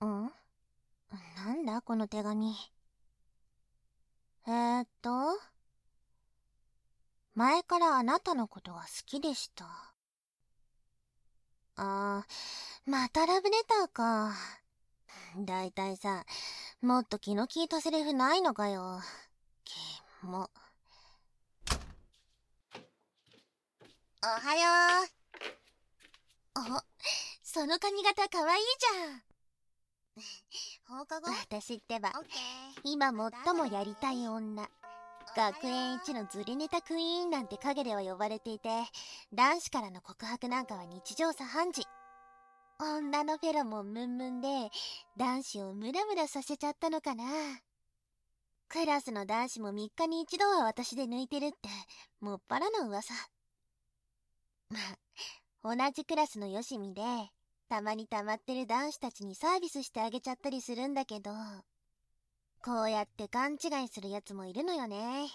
ん？なんだこの手紙。前からあなたのことが好きでした。またラブレターか。だいたいさ、もっと気の利いたセリフないのかよ。キモ。おはよう。その髪型かわいいじゃん。放課後？私ってば、今最もやりたい女。学園一のズレネタクイーンなんて陰では呼ばれていて、男子からの告白なんかは日常茶飯事。女のフェロモンムンムンで男子をムラムラさせちゃったのかな。クラスの男子も3日に1度は私で抜いてるってもっぱらの噂。まあ同じクラスのよしみでたまに溜まってる男子たちにサービスしてあげちゃったりするんだけど、こうやって勘違いするやつもいるのよね。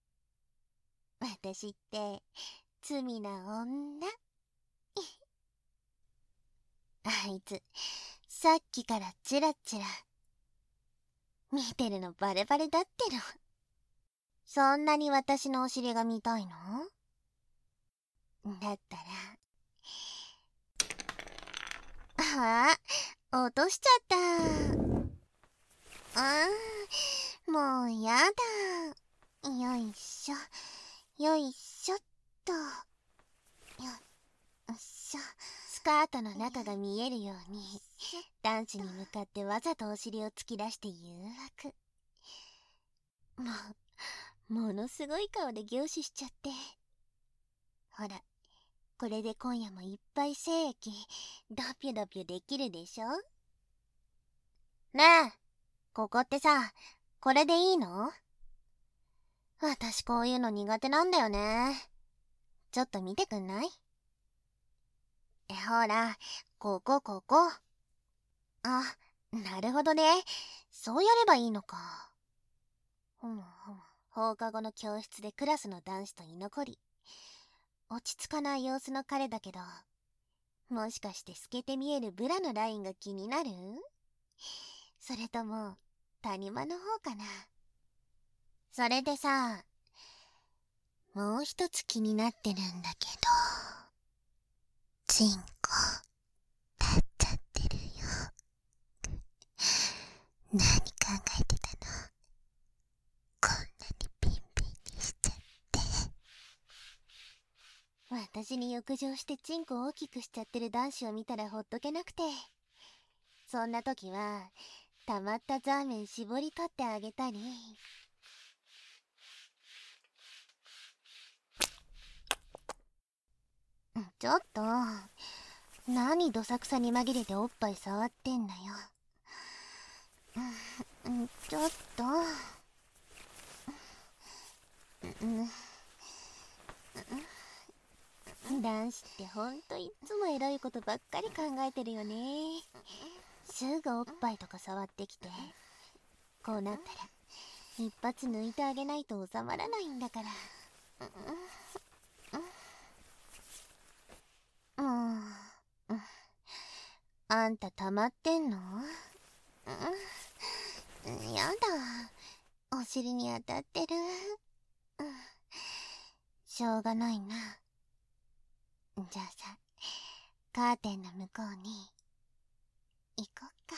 私って罪な女。あいつさっきからチラチラ見てるのバレバレだっての。そんなに私のお尻が見たいの？だったら落としちゃった。もうやだ。よいしょよいしょっと。よっしょ。スカートの中が見えるように男子に向かってわざとお尻を突き出して誘惑。ものすごい顔で凝視しちゃって。ほら、これで今夜もいっぱい精液ドピュドピュできるでしょ。ねえ、ここってさ、これでいいの？私こういうの苦手なんだよね。ちょっと見てくんない？ほら、ここ。あ、なるほどね。そうやればいいのか。放課後の教室でクラスの男子と居残り。落ち着かない様子の彼だけど、もしかして透けて見えるブラのラインが気になる？それとも谷間の方かな。それでさ、もう一つ気になってるんだけど、チンコ立っちゃってるよ。何考えてたの？こんなにピンピンにしちゃって。私に浴場してチンコ大きくしちゃってる男子を見たらほっとけなくて、そんな時はたまったザーメン絞り取ってあげたり。ちょっと何どさくさに紛れておっぱい触ってんだよ。ちょっと男子ってほんといっつもエロいことばっかり考えてるよね。すぐおっぱいとか触ってきて、こうなったら一発抜いてあげないと収まらないんだから。あんた溜まってんの？やだ、お尻に当たってる。しょうがないな。じゃあさ、カーテンの向こうに行こっか。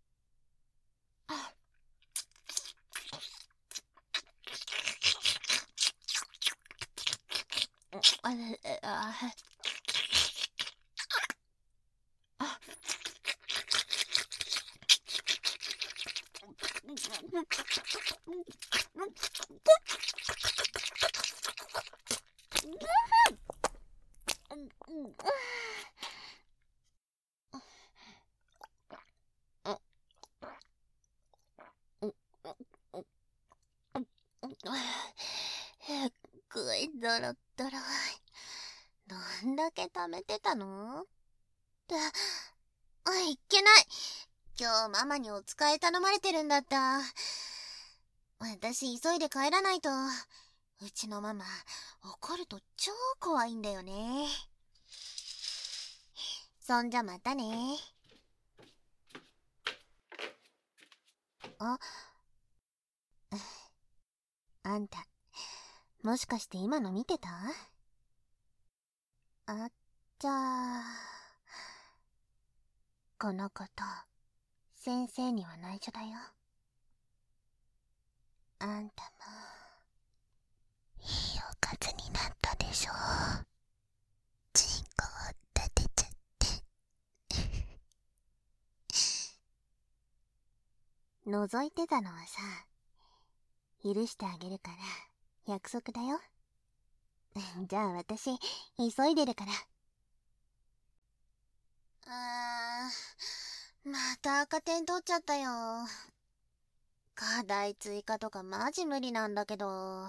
すっごいドロッドロ。どんだけ溜めてたの？いけない。今日ママにお使い頼まれてるんだった。私急いで帰らないと。うちのママ怒ると超怖いんだよね。そんじゃまたね。 あ、あんた、もしかして今の見てた？あっちゃー。このこと、先生には内緒だよ。あんたも、いいおかずになったでしょ。チンコを立てちゃって。覗いてたのはさ、許してあげるから約束だよ。じゃあ私、急いでるから。また赤点取っちゃったよ。課題追加とかマジ無理なんだけど。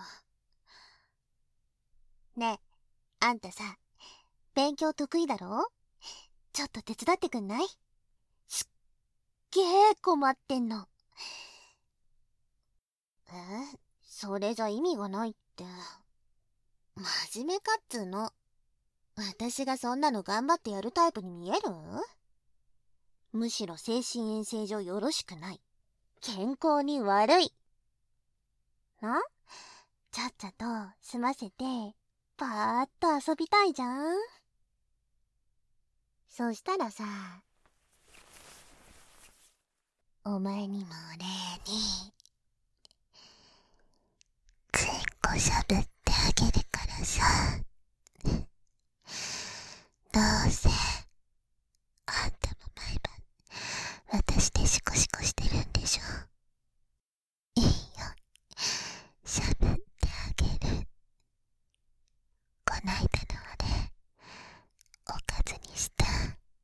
ねえ、あんたさ、勉強得意だろ？ちょっと手伝ってくんない？すっげー困ってんの。それじゃ意味がないって。真面目かっつーの。私がそんなの頑張ってやるタイプに見える？むしろ精神衛生上よろしくない。健康に悪い。な？ちゃっちゃと済ませて、パーッと遊びたいじゃん。そしたらさ、お前にも礼に、つんこしゃぶってあげるからさ。どうせ、あんたも毎晩、私でシコシコしてるんでしょ。いいよ、しゃぶってあげる。こないだのあれ、おかずにした。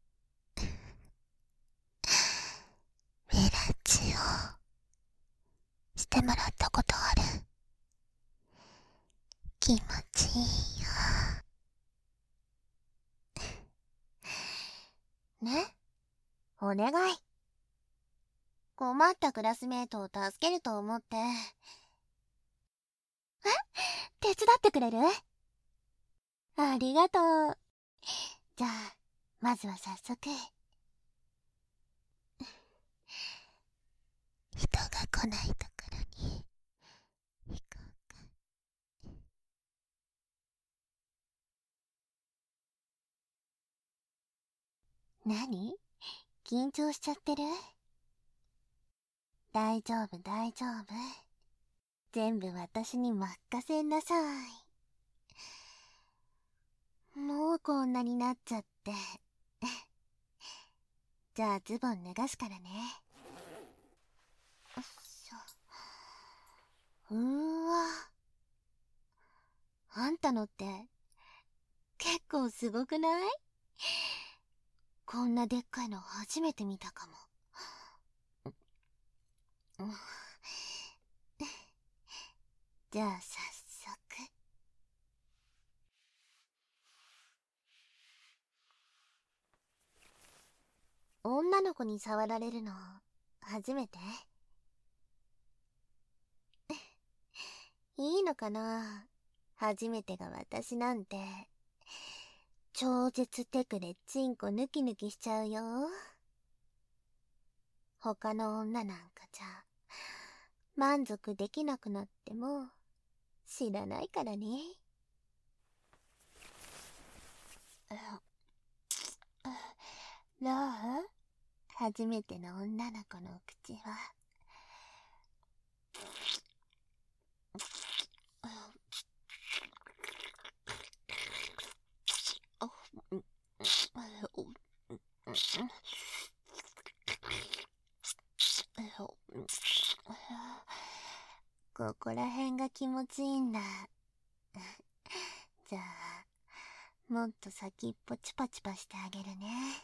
フェラチオ、してもらったことある？気持ちいいよ。ね、お願い。困ったクラスメートを助けると思って。手伝ってくれる？ありがとう。じゃあ、まずは早速。人が来ないところに行こうか。何？緊張しちゃってる？大丈夫大丈夫。全部私に任せなさい。もうこんなになっちゃって。じゃあズボン脱がすからね。よっしょ。あんたのって結構すごくない？こんなでっかいの初めて見たかも。じゃあ早速。女の子に触られるの初めて？いいのかな？初めてが私なんて。超絶テクでチンコヌキヌキしちゃうよ。他の女なんかじゃ満足できなくなっても知らないからね。どう？初めての女の子のお口は。ここら辺が気持ちいいんだ。じゃあ、もっと先っぽチュパチュパしてあげるね。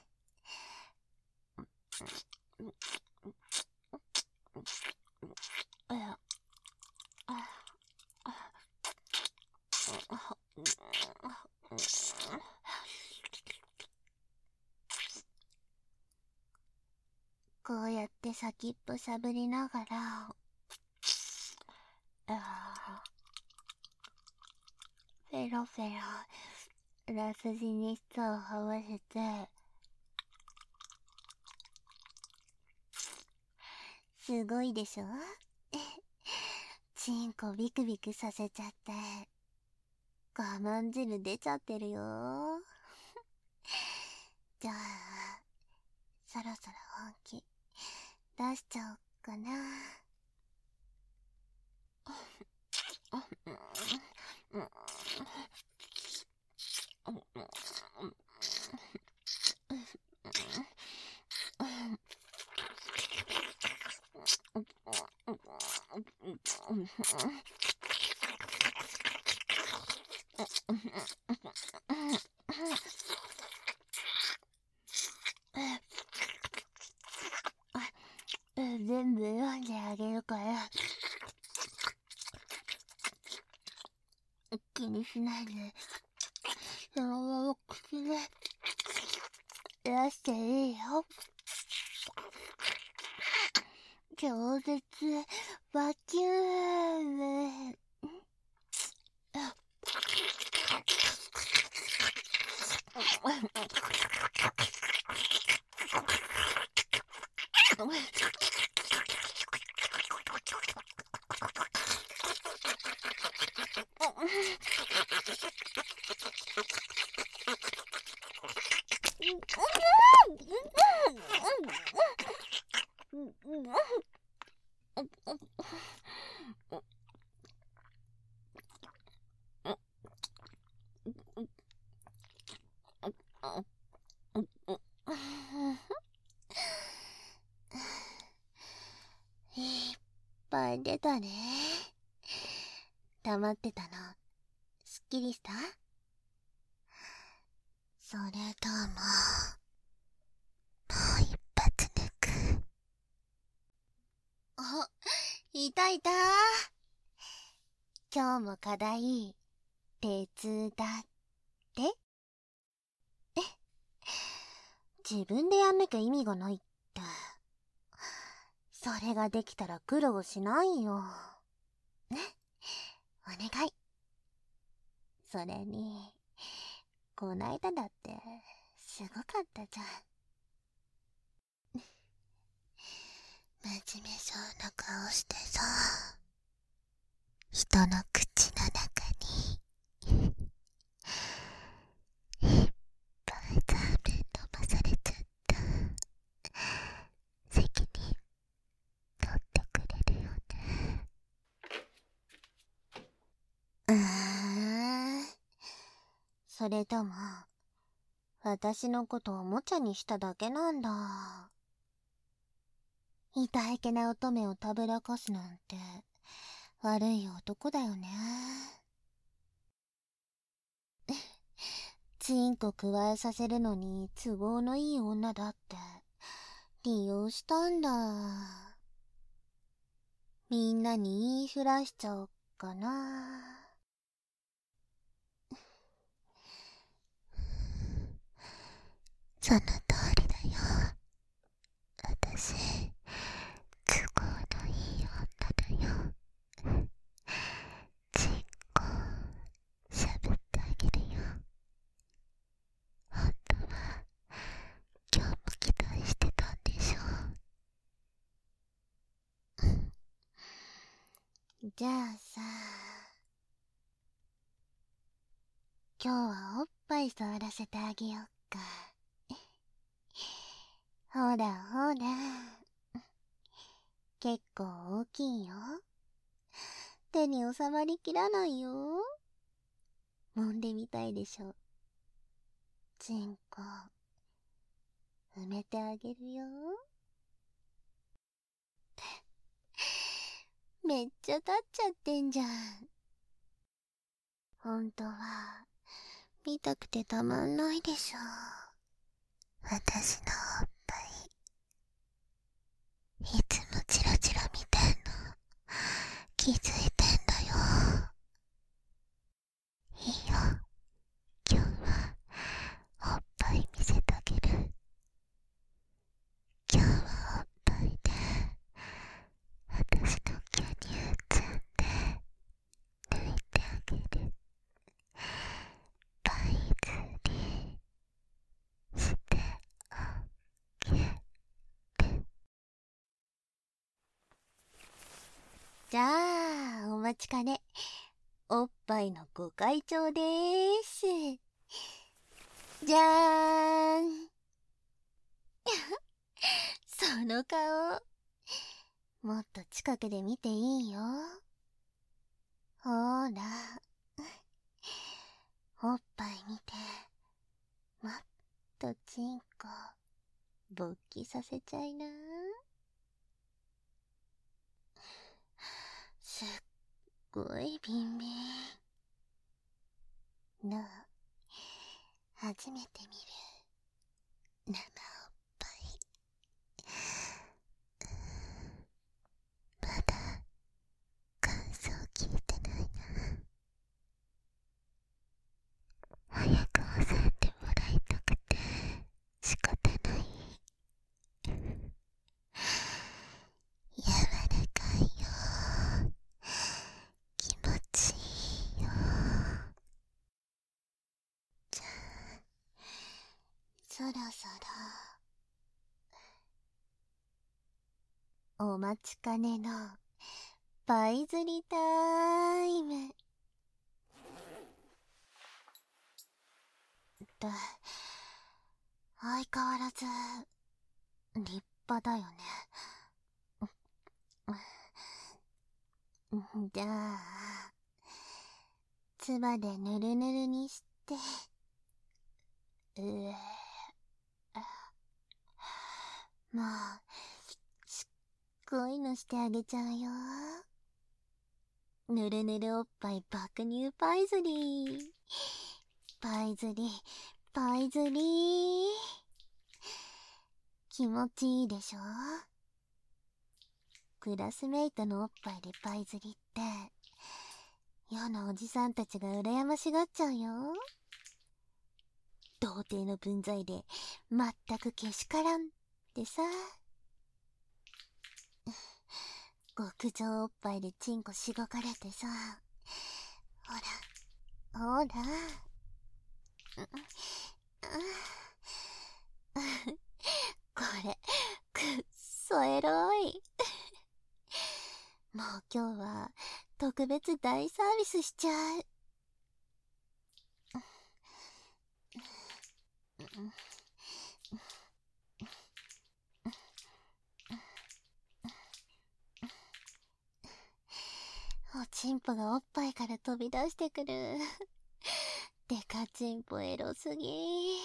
こうやって先っぽしゃぶりながら、フェロフェロ、裏筋に舌を這わせて、 すごいでしょ。チンコビクビクさせちゃって、我慢汁出ちゃってるよ。じゃあ、そろそろ本気出しちゃおっかな。全部読んであげるから、気にしないで、そのまま口で出していいよ。超絶バキューム。いっぱい出たね。溜まってたの、すっきりした？それとも、もう一発抜く？あ、いたいた。今日も課題、手伝って。自分でやんなきゃ意味がないって。それができたら苦労しないよ。ね、お願い。それに、こないだだってすごかったじゃん。真面目そうな顔してさ、人の口の中にいっぱいザーメン飲まされちゃった。責任取ってくれるよね。それとも私のことをおもちゃにしただけなんだ。いたいけな乙女をたぶらかすなんて悪い男だよね。チンコくわえさせるのに都合のいい女だって利用したんだ。みんなに言いふらしちゃおっかな。その通りだよ。私、都合のいい女だよ。チンコしゃぶってあげるよ。本当は今日も期待してたんでしょ。じゃあさ、今日はおっぱい触らせてあげよっか。ほらほら、結構大きいよ。手に収まりきらないよ。揉んでみたいでしょ。チンコ埋めてあげるよ。めっちゃ立っちゃってんじゃん。ほんとは見たくてたまんないでしょ。私のおっぱい、いつもチラチラ見てんの気づいてんだよ。いいよ、今日はおっぱい見せてあげる。今日はおっぱいで私の巨乳つんで抜いてあげる。パイ釣りしてあげる。 じゃあ、お待ちかね。おっぱいのご開帳でーす。じゃーん。その顔。もっと近くで見ていいよ。ほーら。おっぱい見て。もっとチンコ、勃起させちゃいな。すっごいビンビン。なあ、初めて見る生おっぱい。まだ乾燥切れてないな。早く押さえてもらいたくて仕方ない。柔らかいよ。気持ちいいよ。じゃあ、そろそろお待ちかねのパイ釣りタイムだ。相変わらず立派だよね。じゃあ、唾でぬるぬるにして、もうしっごいのしてあげちゃうよ。ぬるぬるおっぱい爆乳パイズリー。パイズリー、パイズリー。気持ちいいでしょ。クラスメイトのおっぱいでパイズリって、世のおじさんたちが羨ましがっちゃうよ。童貞の分際で全くけしからんってさ。極上おっぱいでチンコしごかれてさ。ほら、ほら。これ、くっそエロい。もう今日は特別大サービスしちゃう。おちんぽがおっぱいから飛び出してくる。でかちんぽエロすぎ。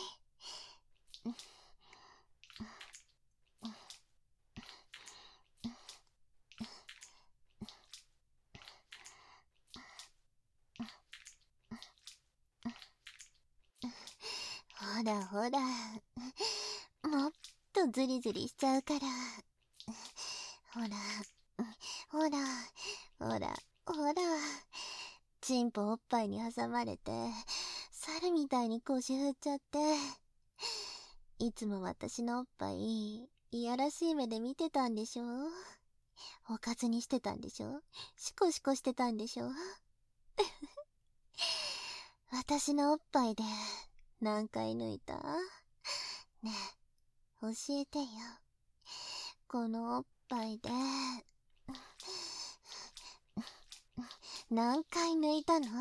ほらほら、もっとズリズリしちゃうから。ほら、ほら、ほら、ほら。チンポおっぱいに挟まれて、猿みたいに腰振っちゃって。いつも私のおっぱい、いやらしい目で見てたんでしょ。おかずにしてたんでしょ。シコシコしてたんでしょ。私のおっぱいで何回抜いた？ねえ、教えてよ。このおっぱいで何回抜いたの？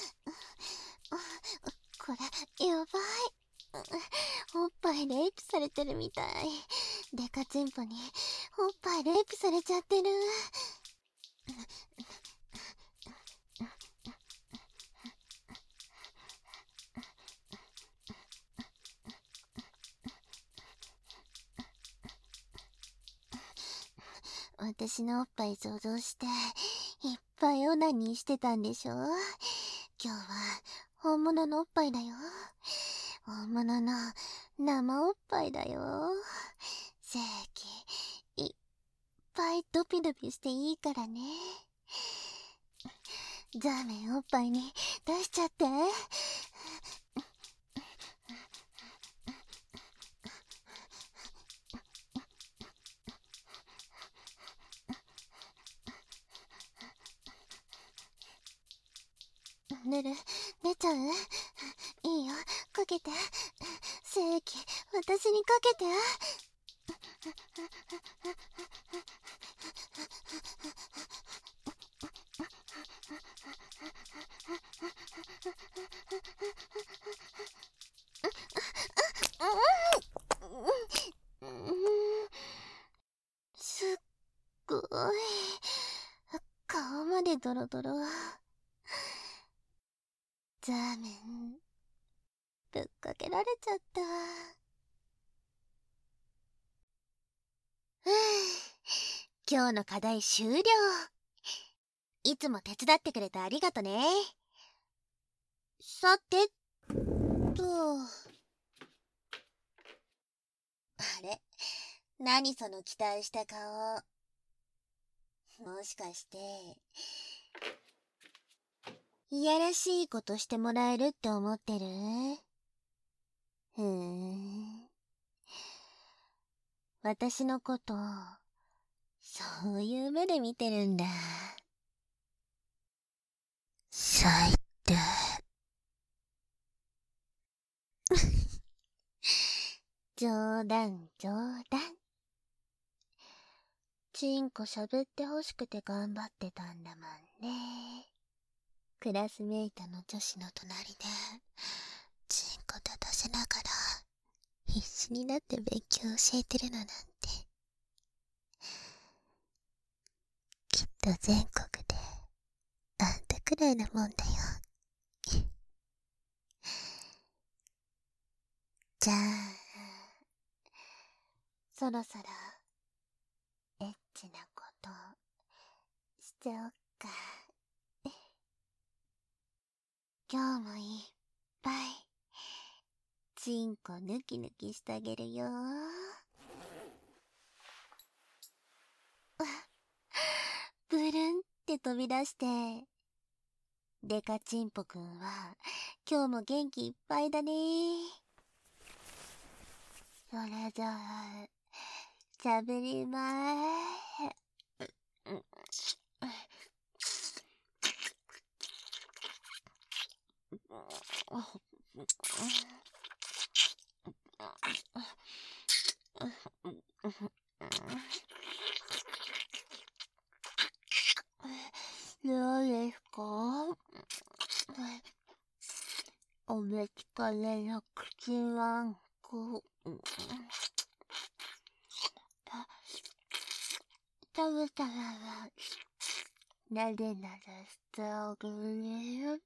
これ、やばい。おっぱいレイプされてるみたい。デカチンポにおっぱいレイプされちゃってる。私のおっぱい想像していっぱいオナニーしてたんでしょ。今日は本物のおっぱいだよ。本物の生おっぱいだよ。正規いっぱいドピドピしていいからね。ザーメンおっぱいに出しちゃって。出ちゃう？いいよ、かけて。正規、私にかけて。 顔までドロドロ。ザーメン、ぶっかけられちゃった。今日の課題終了。いつも手伝ってくれてありがとね。さてと、あれ、何その期待した顔。もしかしていやらしいことしてもらえるって思ってる？私のことそういう目で見てるんだ。最低。冗談冗談。チンコ喋ってほしくて頑張ってたんだもんね。クラスメイトの女子の隣でチンコ立たせながら必死になって勉強教えてるのなんて、きっと全国であんたくらいなもんだよ。じゃあそろそろエッチなことしちゃおっか。今日もいっぱいチンコヌキヌキしてあげるよ。ブルンって飛び出して、デカチンポくんは今日も元気いっぱいだね。それじゃあ喋りまーす。どうですか？おべきかれの口ワンコ。食べたらなでなでしてあげるね。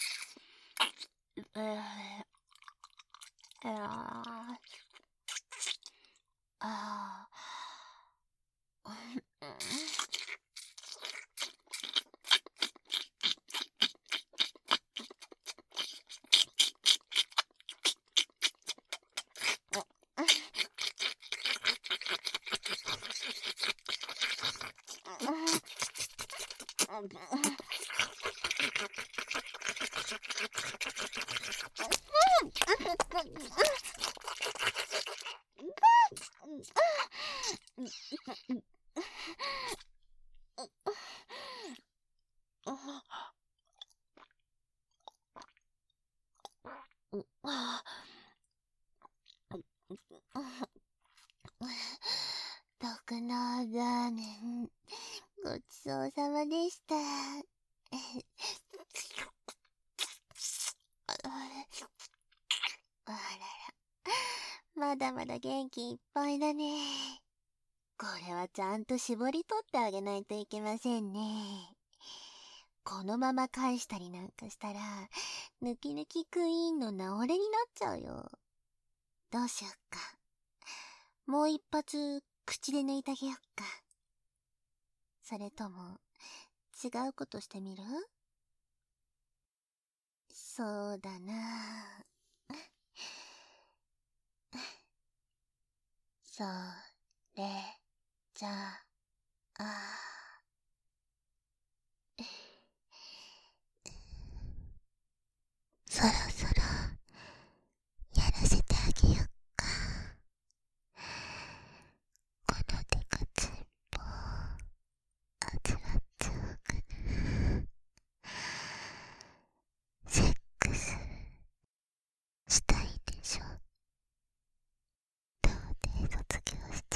特納ラーメンごちそうさまでした。あらら、まだまだ元気いっぱいだね。これはちゃんと絞り取ってあげないといけませんね。このまま返したりなんかしたら、ヌキヌキクイーンの直れになっちゃうよ。どうしよっか。もう一発、口で抜いてあげよっか。それとも、違うことしてみる？そうだな。それじゃあ、そろそろやらせてあげよっか。このデカチンポ味わっちゃおうかな。セックスしたいでしょ。童貞卒業しち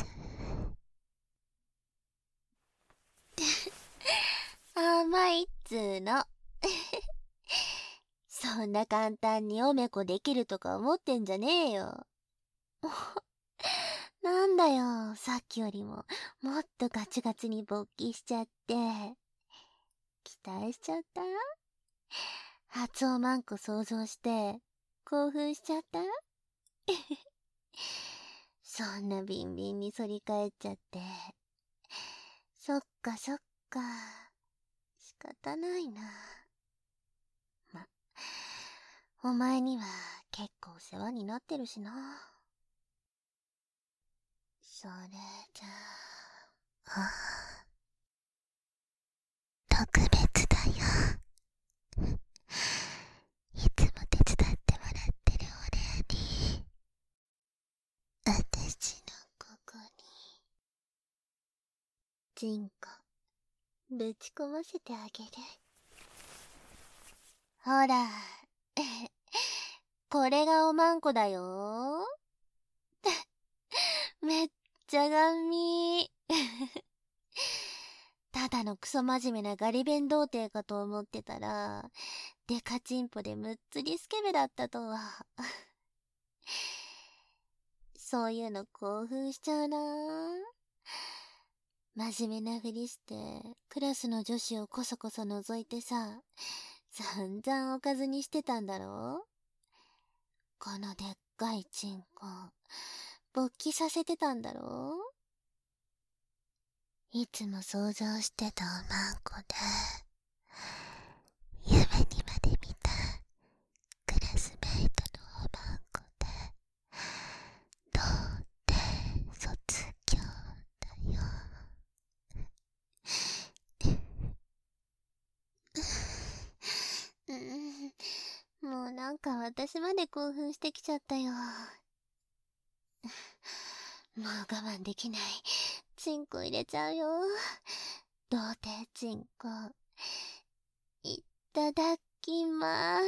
ゃう。甘いっつーの。そんな簡単におめこできるとか思ってんじゃねえよ。 なんだよ、さっきよりももっとガチガチに勃起しちゃって。期待しちゃった？初おまんこ想像して興奮しちゃった？そんなビンビンに反り返っちゃって。そっかそっか。仕方ないな。ま、お前には結構お世話になってるしな。それじゃあ、特別だよ。いつも手伝ってもらってるお礼に、私のここに、チンコ、ぶち込ませてあげる。ほら、これがおまんこだよ。めっちゃガンミー。ただのクソ真面目なガリ弁童貞かと思ってたら、デカチンポでむっつりスケベだったとは。そういうの興奮しちゃうな。真面目なふりして、クラスの女子をこそこそ覗いてさ、散々おかずにしてたんだろ？このでっかいチンコ、勃起させてたんだろ？いつも想像してたおまんこで、夢にまで見たクラスメイトのおまんこで、童貞卒業だよ。もうなんか私まで興奮してきちゃったよ。もう我慢できない。チンコ入れちゃうよ。童貞チンコ。いただきまー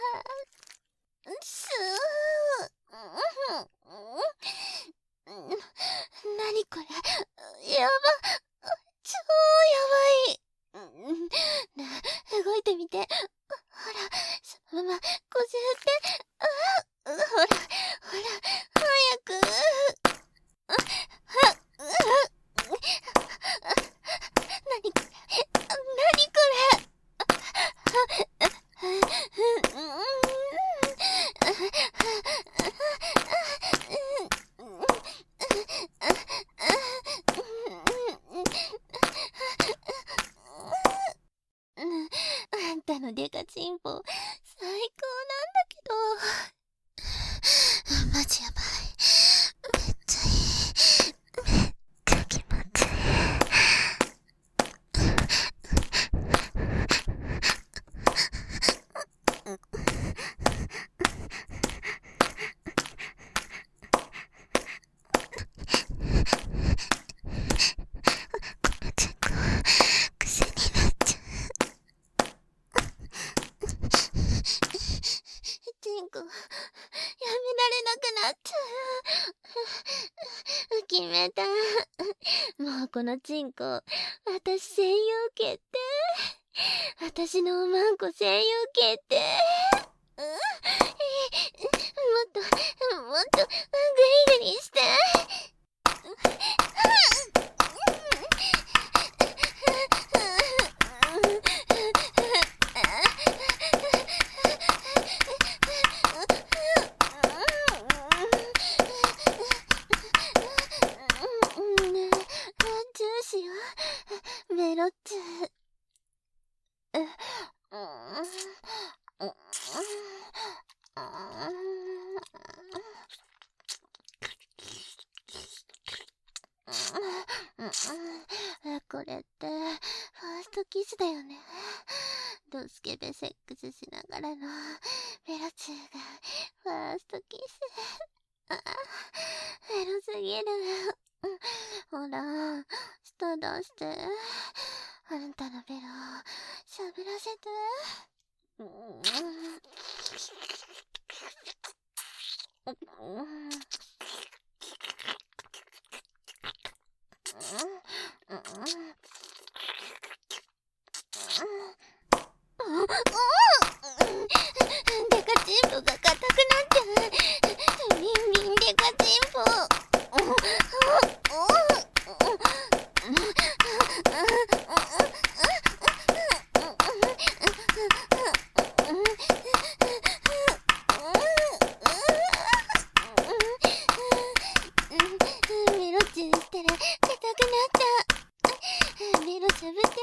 す。なにこれ。やば。超やばい。動いてみて。ほら、そのまま腰振って。ほら、早く。何これ。あんたのデカチンポ、最高なんだけど。マジやばい。めっちゃいい。めっちゃ気持ちいい。チンコ、やめられなくなっちゃう。決めた。もうこのチンコ、私占有決定。私のおまんこ占有決定。もっと、グリグリして。ジューシーはメロッチ。これってファーストキスだよね。ドスケベセックスしながらのメロチューがファーストキス。エロすぎる。ほら、舌出して。あんたのベロしゃぶらせて。デカチンポが硬くなっちゃう。ビンビンデカチンポ。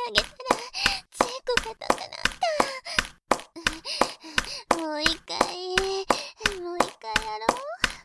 あげたら強く硬くなった。もう一回やろう。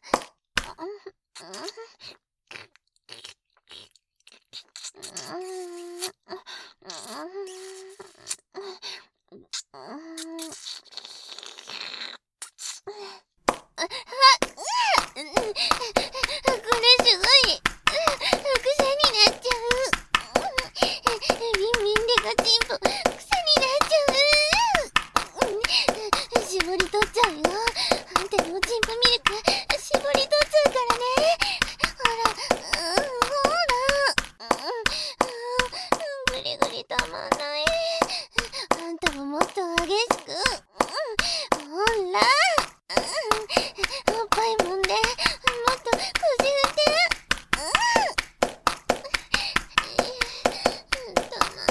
これすごい副作になっちゃう。ビンビンでガチンポ草になっちゃう。絞り取っちゃうよ。あんたのおちんぽミルク絞り取っちゃうからね。ほらぐりぐりたまんない。あんたももっと激しく。ほらおっぱいもんでもっと腰振って。たまんない。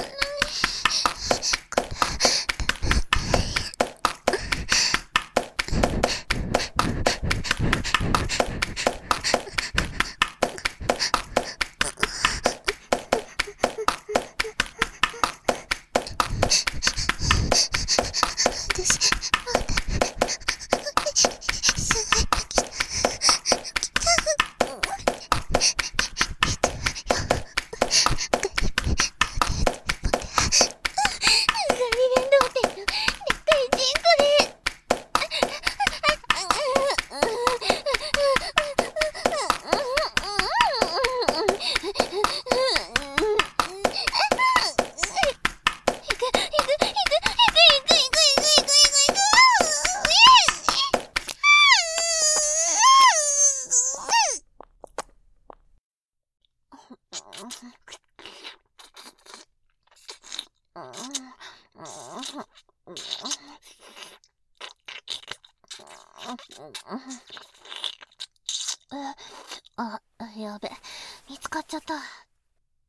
やべ、見つかっちゃった。って、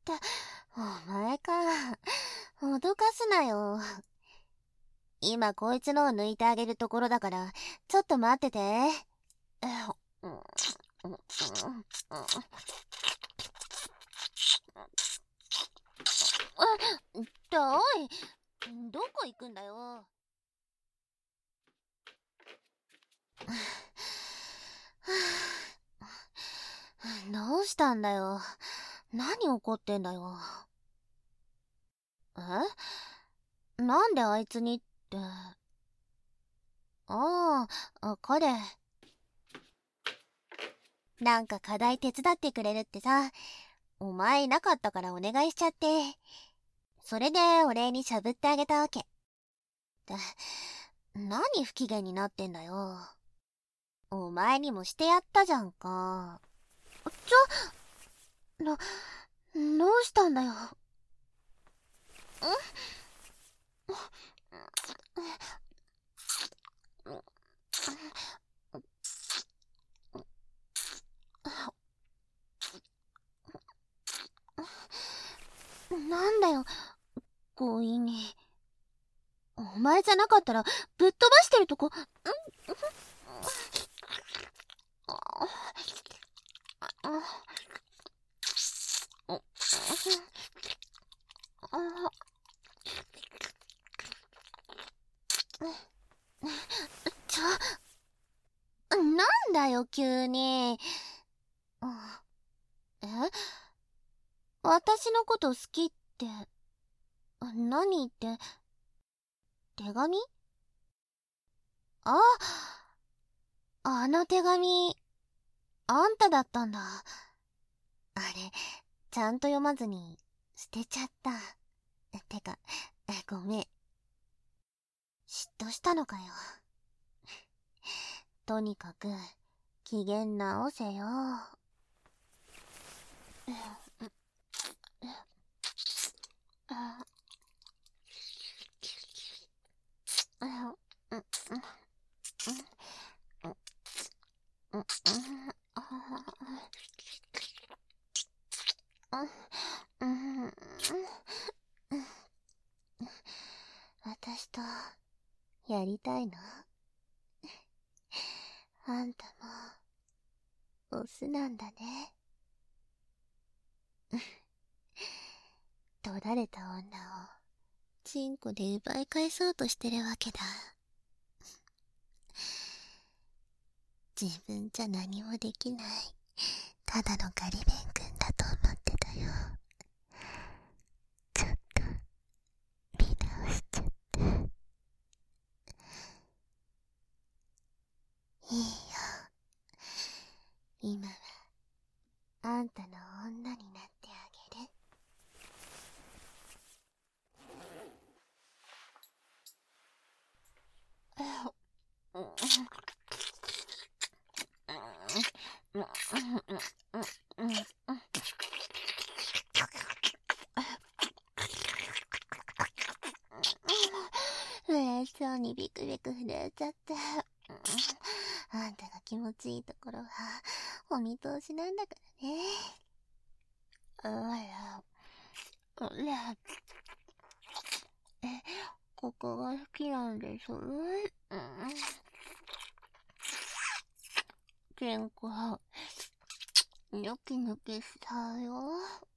お前か。脅かすなよ。今こいつのを抜いてあげるところだから、ちょっと待ってて。おい、どこ行くんだよ。どうしたんだよ。何怒ってんだよ。なんであいつにって。彼。なんか課題手伝ってくれるってさ。お前いなかったからお願いしちゃって。それでお礼にしゃぶってあげたわけ。何不機嫌になってんだよ。お前にもしてやったじゃんか。どうしたんだよ。なんだよ、強引に。お前じゃなかったらぶっ飛ばしてるとこ。なんだよ急に。私のこと好きって何って。手紙？あの手紙あんただったんだ。あれちゃんと読まずに捨てちゃった。てかごめん。嫉妬したのかよ。とにかく機嫌直せよ。私とやりたいの？あんたもオスなんだね。取られた女をチンコで奪い返そうとしてるわけだ。自分じゃ何もできない、ただのガリベン君だと思ってたよ。ちょっと見直しちゃった。いいよ、今はあんたの女になってあげる。嬉しそうにビクビク震えちゃって。あんたが気持ちいいところはお見通しなんだからね。ここが好きなんです。チンコニョキニョキしたよ。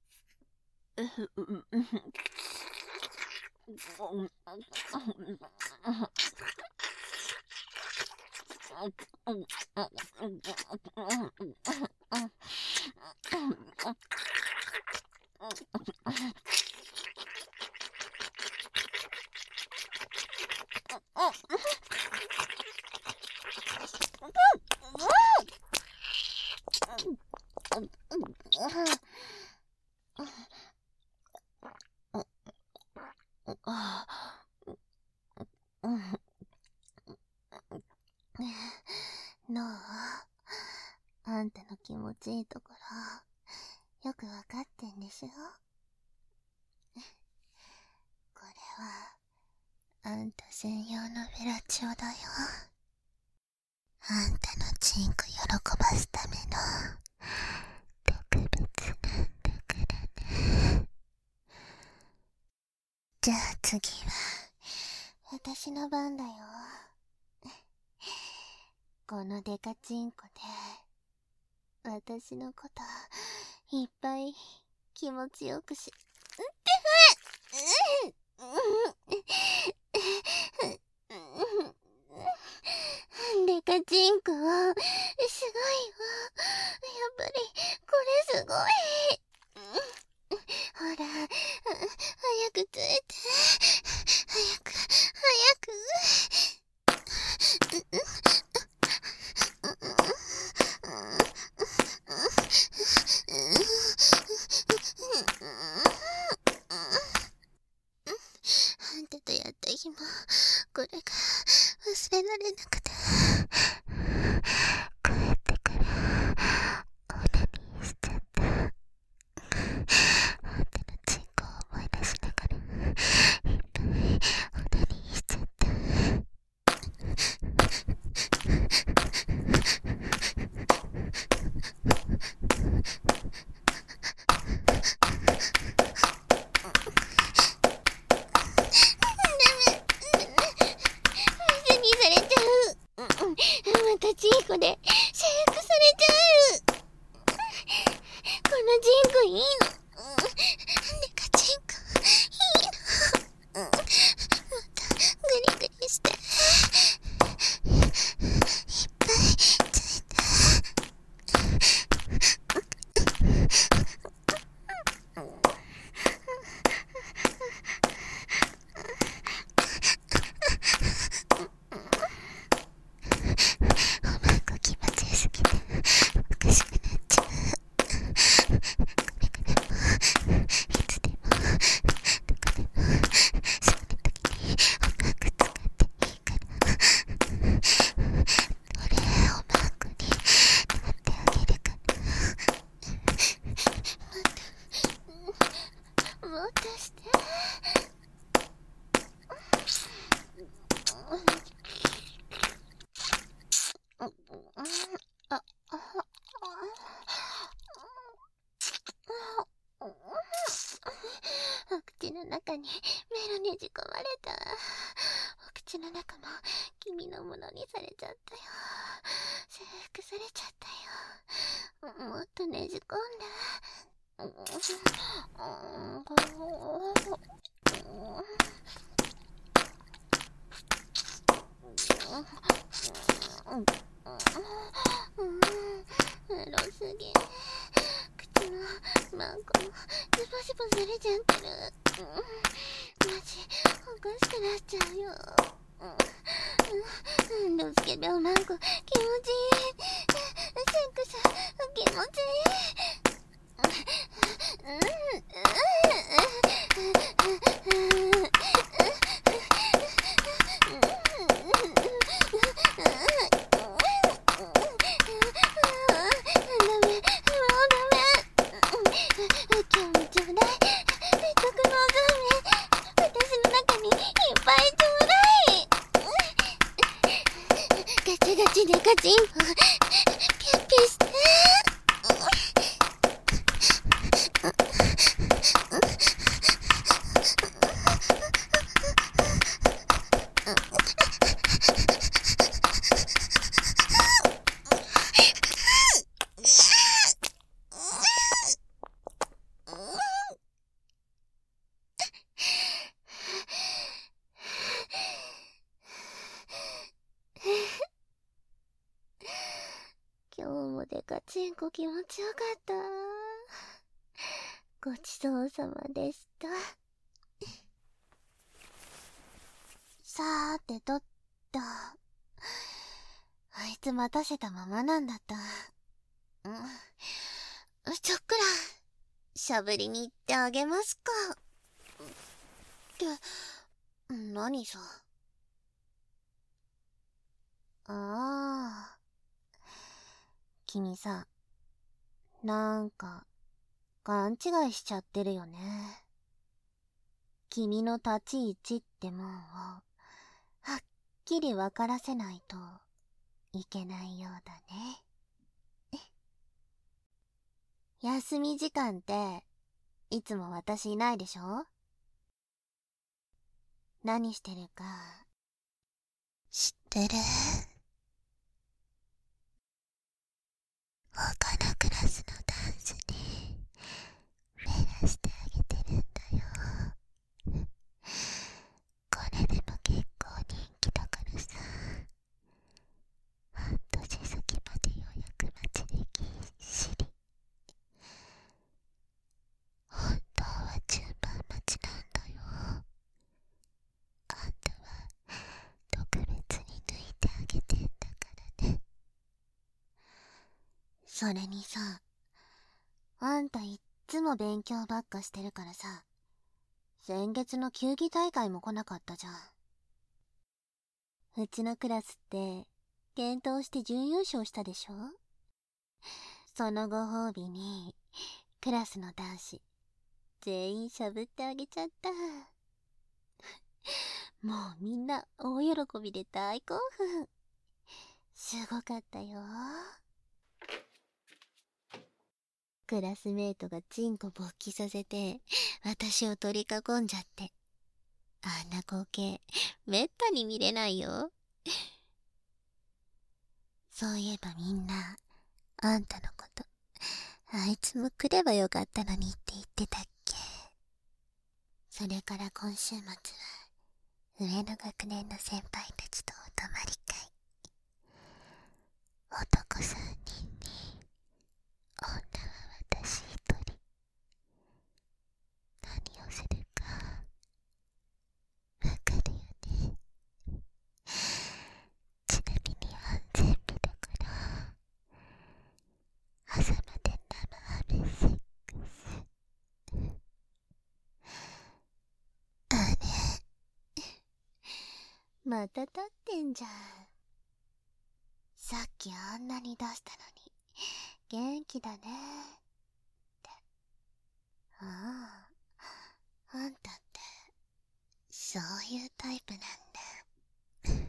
のあんたの気持ちいいところよくわかってんでしょ。これはあんた専用のフェラチオだよ。あんたのチンコ喜ばすための特別なんだからね。じゃあ次は私の番だよ。このデカチンコで私のこといっぱい気持ちよくしデカチンコすごいわ。やっぱりこれすごい。ほら早くついて、早くあんたとやった日もこれが忘れられなくて、帰ってからオナニーしちゃった。あんたのチンコを思い出しながらいっぱいオナニーしちゃった。水にされちゃう。またチンコで制服されちゃう。このチンコいいの。デカチンコいいの。またグリグリしていっぱいついて。おまんこ気持ちよすぎておかしくなっちゃう。これからもいつでもどこでもその時におまんこ使っていいから。俺おまんこになってあげるから。もっとして。お口の中にメロねじ込まれた。お口の中も君のものにされちゃったよ。征服されちゃったよ。もっとねじ込んで。 しくなっちゃうよ。ドスケベおまんこ気持ちいい。セックス気持ちいい。ガチでガチンポピュッピュして今日もデカチンコ気持ちよかった。ごちそうさまでした。さーてとっと。あいつ待たせたままなんだった。ちょっくらしゃぶりに行ってあげますか。って何さ。ああ、君さ、なんか勘違いしちゃってるよね。君の立ち位置ってもんをはっきり分からせないといけないようだね。休み時間っていつも私いないでしょ？何してるか知ってる？他のクラスのダンスにフェラしてあげてるんだよ。これでも結構人気だからさ。半年先まで予約待ちでぎっしり。本当は順番待ちなんだよ。あんたは特別に抜いてあげてんだからね。それにさ、あんたいっつも勉強ばっかしてるからさ、先月の球技大会も来なかったじゃん。うちのクラスって検討して準優勝したでしょ？そのご褒美にクラスの男子全員しゃぶってあげちゃった。もうみんな大喜びで大興奮。すごかったよ。クラスメートがチンコ勃起させて私を取り囲んじゃって、あんな光景めったに見れないよ。そういえばみんなあんたのことあいつも来ればよかったのにって言ってたっけ。それから今週末は上の学年の先輩たちとお泊まり会。男3人に女は私1人。何をするかわかるよね。ちなみに安全日だから朝まで生雨セックス。あれまた立ってんじゃん。さっきあんなに出したのに元気だねって。ああ、あんたってそういうタイプなんだ。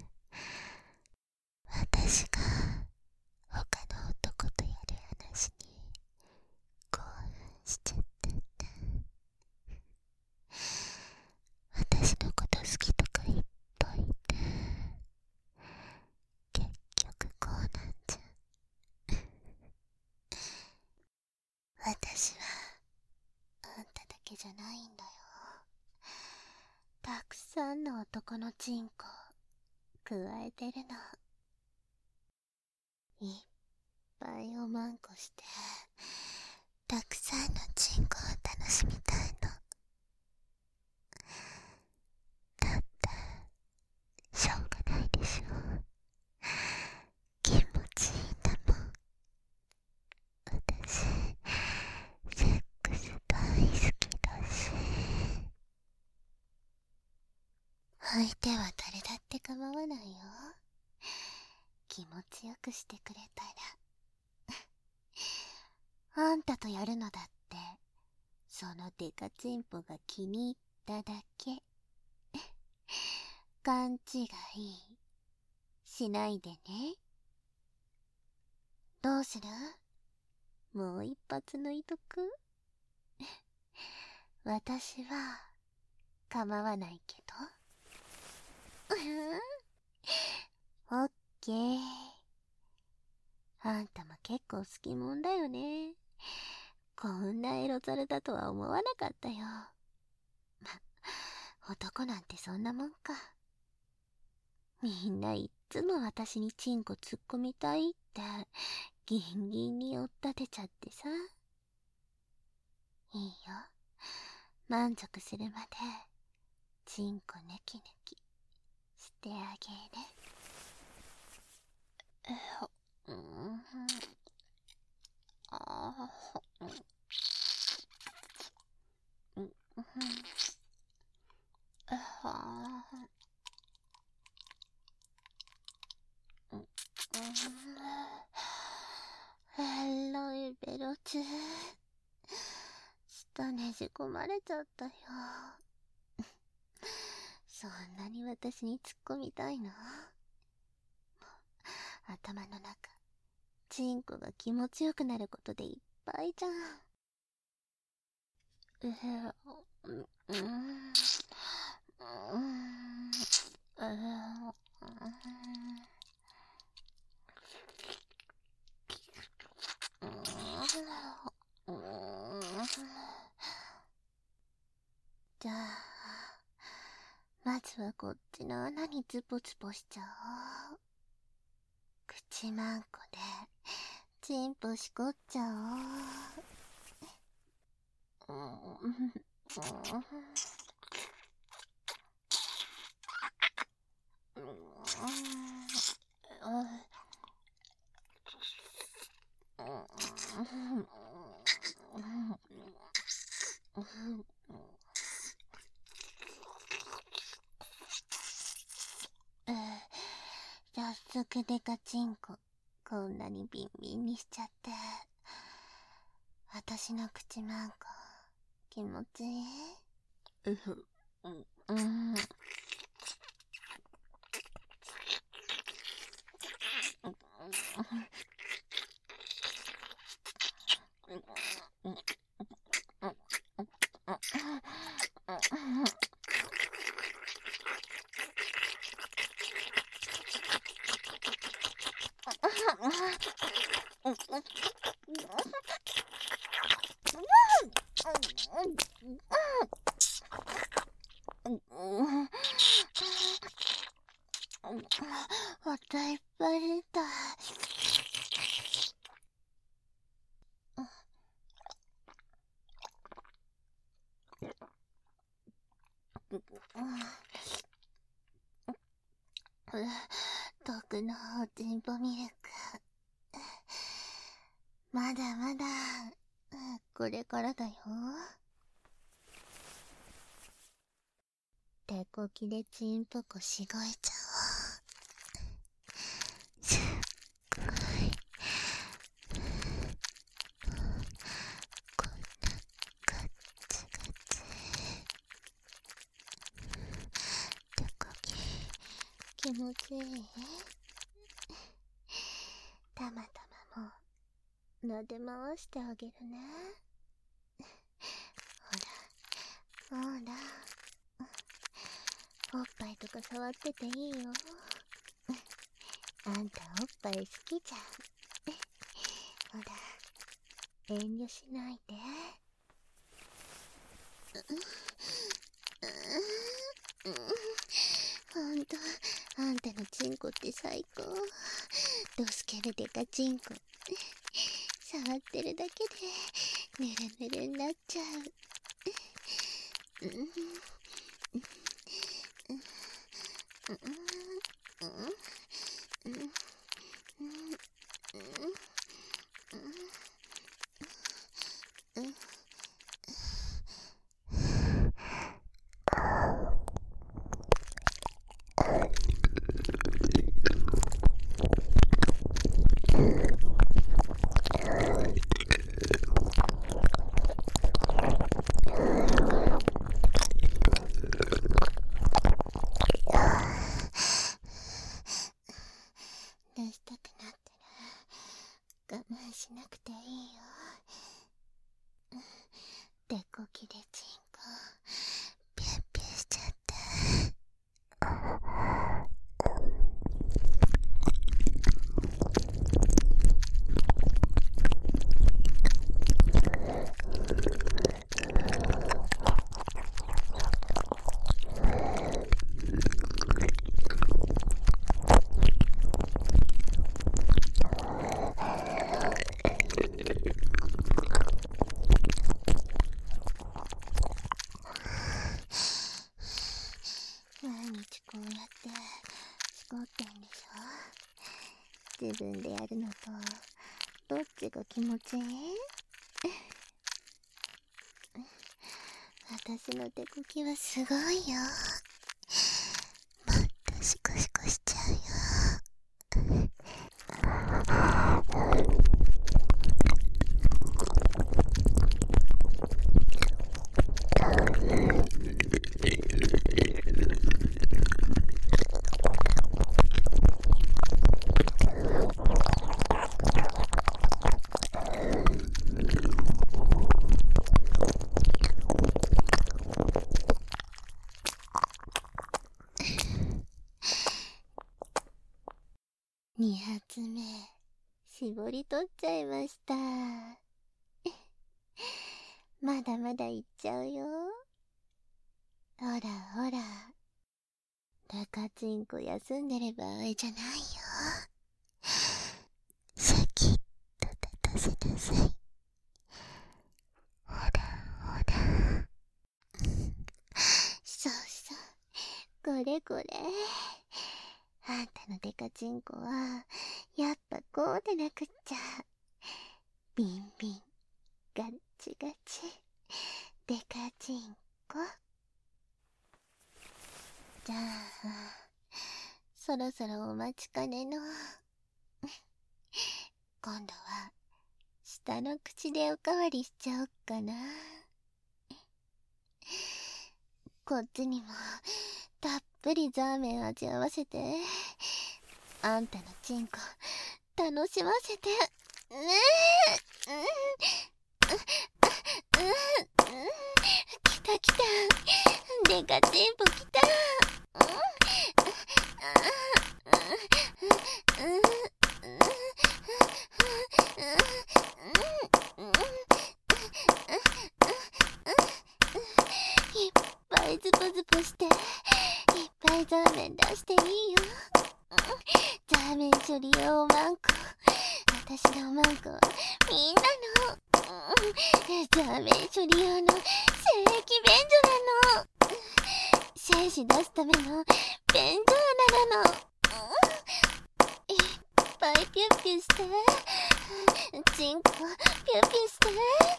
私が他の男とやる話に興奮しちゃったんだ。私のこと好きとか言っといて結局こうなんじゃ。私はあんただけじゃないんだよ。たくさんの男のチンコ加えてるの。いっぱいおまんこしてたくさんのチンコを楽しみたいの。だっ相手は誰だって構わないよ。気持ちよくしてくれたら。あんたとやるのだって、そのデカチンポが気に入っただけ。勘違いしないでね。どうする？もう一発抜いとく？私は構わないけど。オッケー。あんたも結構好きもんだよね。こんなエロザルだとは思わなかったよ。ま、男なんてそんなもんか。みんないっつも私にチンコ突っ込みたいってギンギンに追っ立てちゃってさ。いいよ。満足するまでチンコ抜き抜きしてあげる。エロいベロチュー。下ねじ込まれちゃったよ。そんなに私に突っ込みたいの？頭の中、チンコが気持ちよくなることでいっぱいじゃん。じゃあ、まずはこっちの穴にズポズポしちゃおう。口まんこでチンポしこっちゃおう。早速デカチンコこんなにビンビンにしちゃって、私の口まんこ気持ちいい？またいっぱい出た。毒のチンポミルク。まだまだ、これからだよ。手こきでチンポコしごいちゃおう。すっごい。こんなガッツガツ。手こき、気持ちいい？たまたまも撫で回してあげるね。ほら、ほら。おっぱいとか触ってていいよ。あんたおっぱい好きじゃん。ほら、遠慮しないで。ほんと、あんたのチンコって最高。ドスケルデカチンコ。触ってるだけでぬるぬるになっちゃう。 自分でやるのとどっちが気持ちいい？私の手こきはすごいよ。もっとシコシコしちゃうよ。2発目絞り取っちゃいました。まだまだいっちゃうよ。ほらほら、タカチンコ休んでる場合じゃないよ。シャキッと立たせなさい。ほらほら。そうそう、これこれ。あんたのデカチンコはやっぱこうでなくっちゃ。ビンビンガッチガチデカチンコ。じゃあそろそろお待ちかねの今度は下の口でおかわりしちゃおっかな。こっちにもたっぷりザーメン味合わせて、あんたのチンコ楽しませてねえ。来た来た、デカチンポ来た。いっぱいズポズポしていっぱいザーメン出していいよ。ザーメン処理用マンコ、私のマンコはみんなのザーメン処理用の精液便所なの。精子出すための便所穴なの。いっぱいピュッピュしてチンコピュッピュして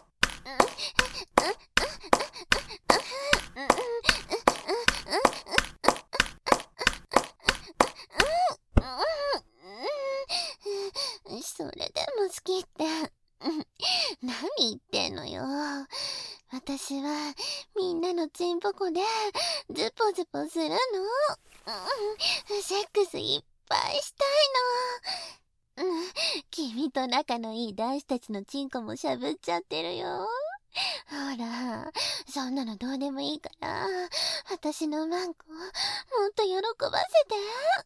それでも好きって何言ってんのよ。私はみんなのチンポコでズポズポするの。セックスいっぱいしたいの。君と仲のいい男子たちのチンコもしゃぶっちゃってるよ。ほら、そんなのどうでもいいから、私のマンコもっと喜ばせて。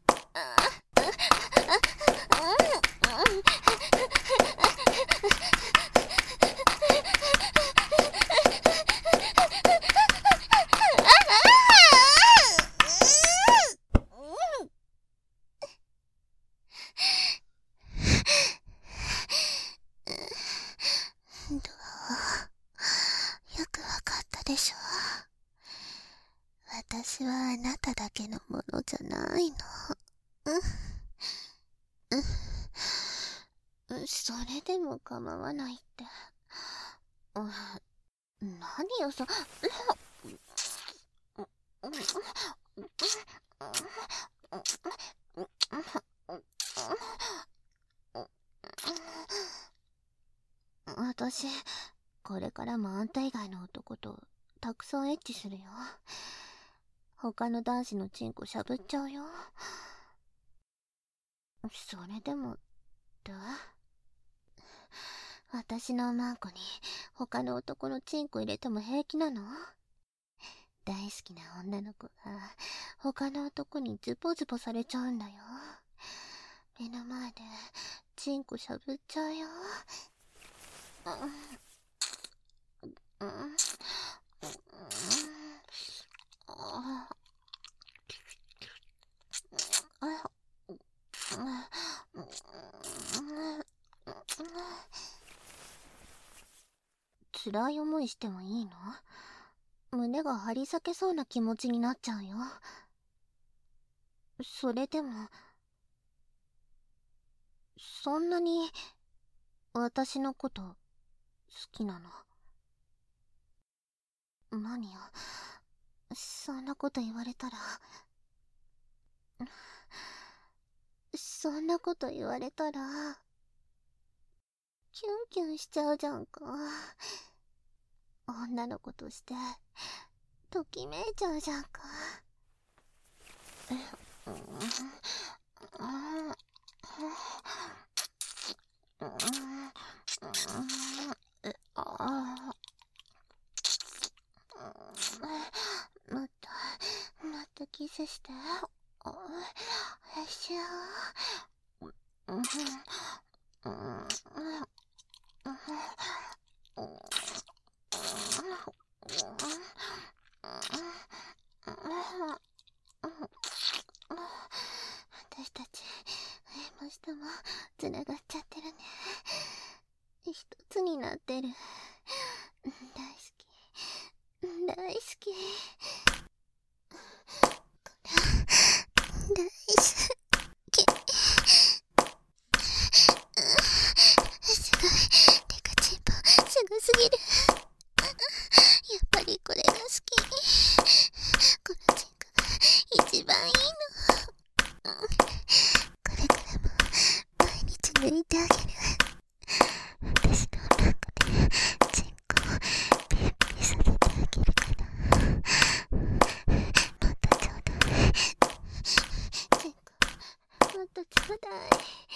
よくわかったでしょ。私はあなただけのものじゃないの。それでも構わないって。何よ私、これからもあんた以外の男とたくさんエッチするよ。他の男子のチンコしゃぶっちゃうよ。それでも私のマンコに他の男のチンコ入れても平気なの？大好きな女の子が他の男にズポズポされちゃうんだよ。目の前でチンコしゃぶっちゃうよ。辛い思いしてもいいの？胸が張り裂けそうな気持ちになっちゃうよ。それでもそんなに私のこと好きなの？何よ、そんなこと言われたら、そんなこと言われたらキュンキュンしちゃうじゃんか。女の子としてときめいちゃうじゃんか。もっとキスして。しよ私たち上も下もつながっちゃってるね。一つになってる。大好き大好き大好き。すごい、テカチンポすごすぎる。やっぱりこれが好き。このチンコが一番いいの。これからも毎日抜いてあげる。私のお腹でチンコをピッピさせてあげるから。もっとちょうだい。チンコもっとちょうだい。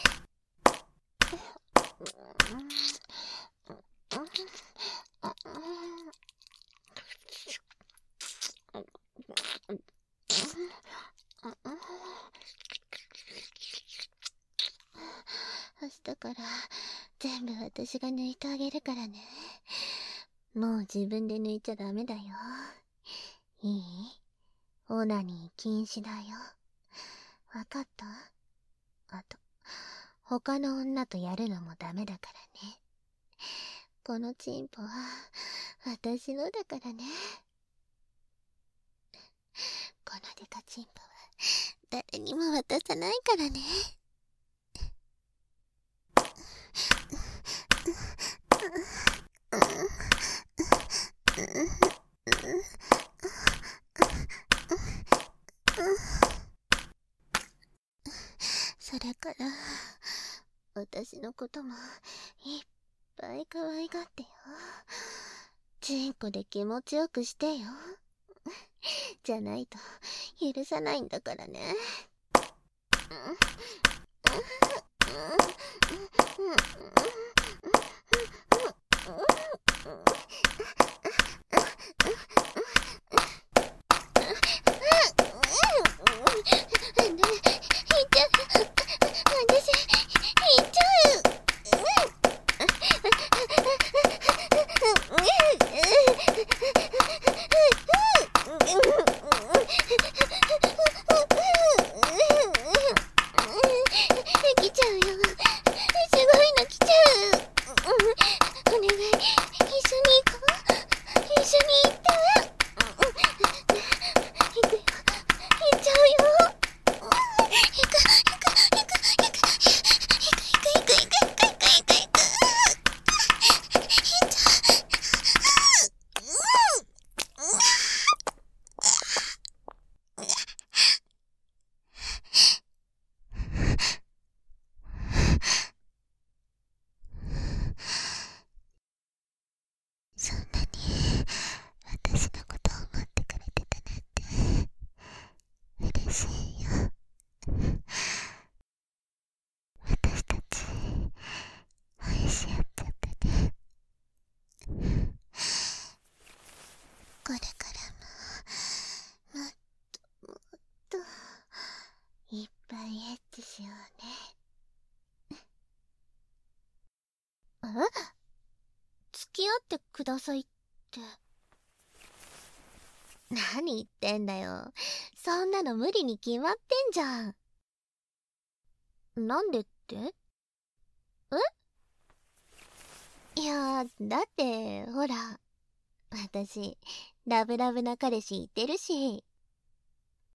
明日から全部私が抜いてあげるからね。もう自分で抜いちゃダメだよ。いい？オナニー禁止だよ。わかった？あと、他の女とやるのもダメだからね。このチンポは私のだからね。このデカチンポは誰にも渡さないからね。それから私のこともいっぱい可愛がってよ。チンコで気持ちよくしてよ。じゃないと許さないんだからね。来ちゃうよ。すごいの来ちゃう。お願い、一緒に行こう。一緒に行って。行くよ。行っちゃうよ。行く。そんなに私のことを思ってくれてたなんて嬉しいよ。私たち愛し合っちゃってね。これからももっといっぱいエッチしようね。付き合ってくださいって。何言ってんだよ。そんなの無理に決まってんじゃん。なんでって？いや、だってほら、私ラブラブな彼氏いてるし。